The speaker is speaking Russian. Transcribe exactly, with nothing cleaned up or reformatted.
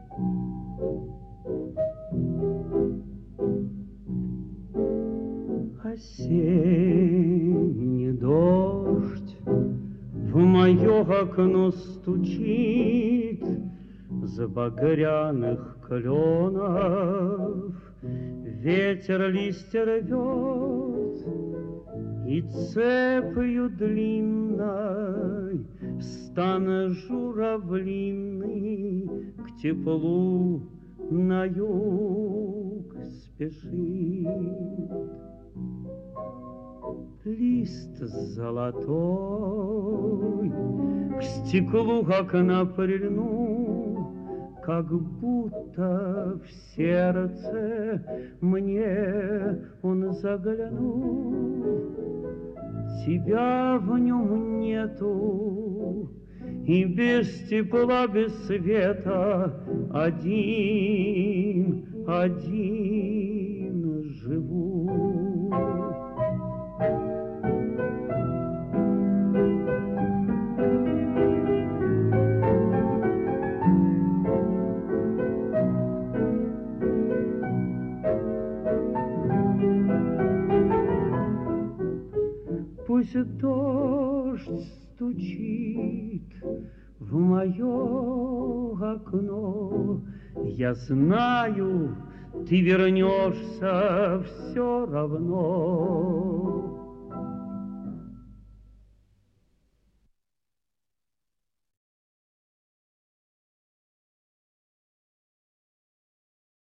Осенний дождь в мое окно стучит, с багряных кленов ветер листья рвет, и цепью длинной стан журавлиный к теплу на юг спешит. Лист золотой к стеклу окна прильнул, как будто в сердце мне он заглянул. Тебя в нем нету, и без тепла, без света один, один живу. Пусть дождь стучит в мое окно, я знаю, ты вернешься все равно.